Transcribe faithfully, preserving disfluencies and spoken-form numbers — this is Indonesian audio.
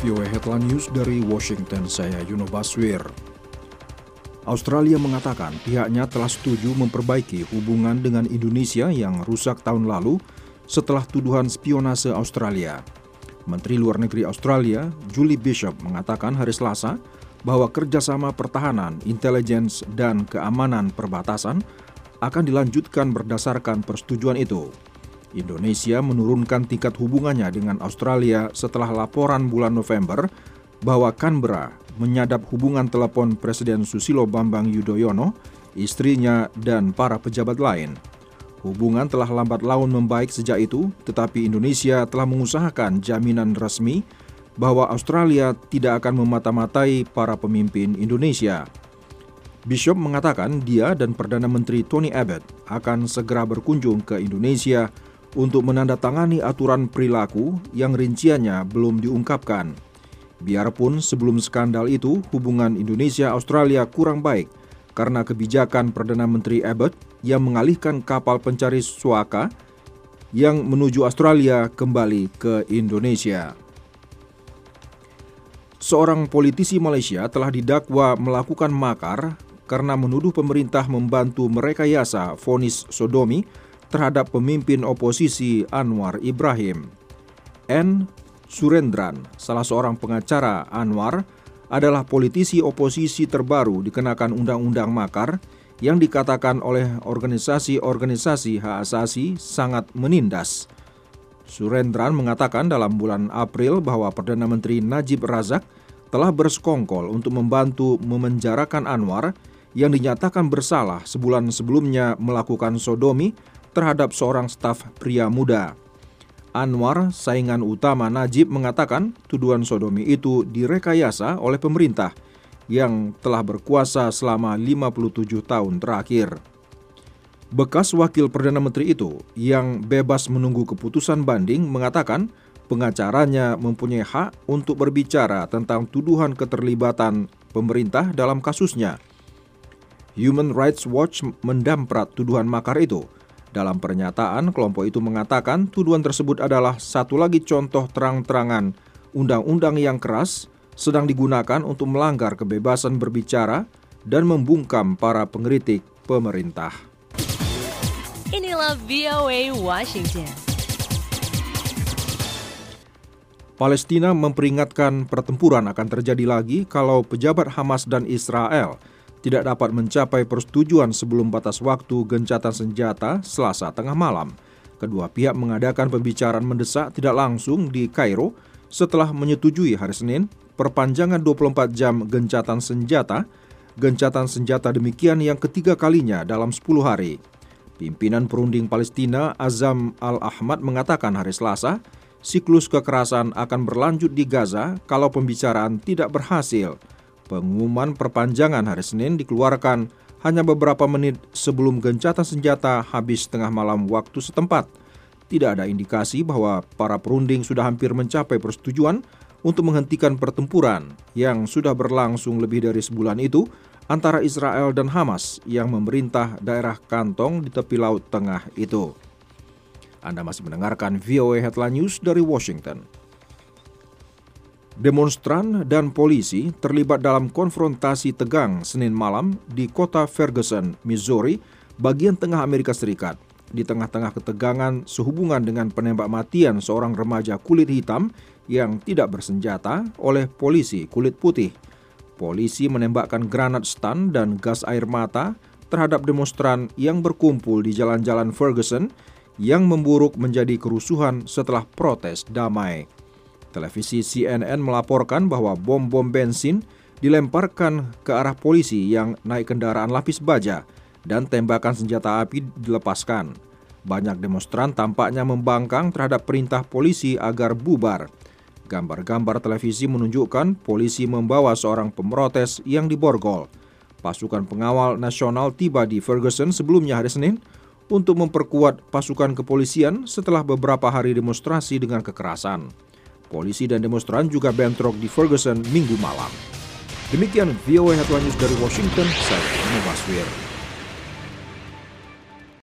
V O A Headline News dari Washington, saya Yuno Baswir. Australia mengatakan pihaknya telah setuju memperbaiki hubungan dengan Indonesia yang rusak tahun lalu setelah tuduhan spionase Australia. Menteri Luar Negeri Australia, Julie Bishop, mengatakan hari Selasa bahwa kerjasama pertahanan, intelijen, dan keamanan perbatasan akan dilanjutkan berdasarkan persetujuan itu. Indonesia menurunkan tingkat hubungannya dengan Australia setelah laporan bulan November bahwa Canberra menyadap hubungan telepon Presiden Susilo Bambang Yudhoyono, istrinya, dan para pejabat lain. Hubungan telah lambat laun membaik sejak itu, tetapi Indonesia telah mengusahakan jaminan resmi bahwa Australia tidak akan memata-matai para pemimpin Indonesia. Bishop mengatakan dia dan Perdana Menteri Tony Abbott akan segera berkunjung ke Indonesia untuk menandatangani aturan perilaku yang rinciannya belum diungkapkan. Biarpun sebelum skandal itu, hubungan Indonesia-Australia kurang baik karena kebijakan Perdana Menteri Abbott yang mengalihkan kapal pencari suaka yang menuju Australia kembali ke Indonesia. Seorang politisi Malaysia telah didakwa melakukan makar karena menuduh pemerintah membantu merekayasa vonis sodomi terhadap pemimpin oposisi Anwar Ibrahim. N. Surendran, salah seorang pengacara Anwar, adalah politisi oposisi terbaru dikenakan undang-undang makar yang dikatakan oleh organisasi-organisasi hak asasi sangat menindas. Surendran mengatakan dalam bulan April bahwa Perdana Menteri Najib Razak telah bersekongkol untuk membantu memenjarakan Anwar yang dinyatakan bersalah sebulan sebelumnya melakukan sodomi terhadap seorang staf pria muda. Anwar, saingan utama Najib, mengatakan tuduhan sodomi itu direkayasa oleh pemerintah yang telah berkuasa selama lima puluh tujuh tahun terakhir. Bekas wakil Perdana Menteri itu yang bebas menunggu keputusan banding mengatakan pengacaranya mempunyai hak untuk berbicara tentang tuduhan keterlibatan pemerintah dalam kasusnya. Human Rights Watch mendamprat tuduhan makar itu. Dalam pernyataan, kelompok itu mengatakan tuduhan tersebut adalah satu lagi contoh terang-terangan undang-undang yang keras sedang digunakan untuk melanggar kebebasan berbicara dan membungkam para pengkritik pemerintah. Inilah V O A Washington. Palestina memperingatkan pertempuran akan terjadi lagi kalau pejabat Hamas dan Israel tidak dapat mencapai persetujuan sebelum batas waktu gencatan senjata Selasa tengah malam. Kedua pihak mengadakan pembicaraan mendesak tidak langsung di Kairo setelah menyetujui hari Senin perpanjangan dua puluh empat jam gencatan senjata. Gencatan senjata demikian yang ketiga kalinya dalam sepuluh hari. Pimpinan perunding Palestina Azam Al-Ahmad mengatakan hari Selasa, siklus kekerasan akan berlanjut di Gaza kalau pembicaraan tidak berhasil. Pengumuman perpanjangan hari Senin dikeluarkan hanya beberapa menit sebelum gencatan senjata habis tengah malam waktu setempat. Tidak ada indikasi bahwa para perunding sudah hampir mencapai persetujuan untuk menghentikan pertempuran yang sudah berlangsung lebih dari sebulan itu antara Israel dan Hamas yang memerintah daerah kantong di tepi laut tengah itu. Anda masih mendengarkan V O A Headline News dari Washington. Demonstran dan polisi terlibat dalam konfrontasi tegang Senin malam di kota Ferguson, Missouri, bagian tengah Amerika Serikat. Di tengah-tengah ketegangan sehubungan dengan penembak matian seorang remaja kulit hitam yang tidak bersenjata oleh polisi kulit putih. Polisi menembakkan granat stun dan gas air mata terhadap demonstran yang berkumpul di jalan-jalan Ferguson yang memburuk menjadi kerusuhan setelah protes damai. Televisi C N N melaporkan bahwa bom-bom bensin dilemparkan ke arah polisi yang naik kendaraan lapis baja dan tembakan senjata api dilepaskan. Banyak demonstran tampaknya membangkang terhadap perintah polisi agar bubar. Gambar-gambar televisi menunjukkan polisi membawa seorang pemrotes yang diborgol. Pasukan pengawal nasional tiba di Ferguson sebelumnya hari Senin untuk memperkuat pasukan kepolisian setelah beberapa hari demonstrasi dengan kekerasan. Polisi dan demonstran juga bentrok di Ferguson minggu malam. Demikian V O A Headline News dari Washington, saya Yuno Baswir.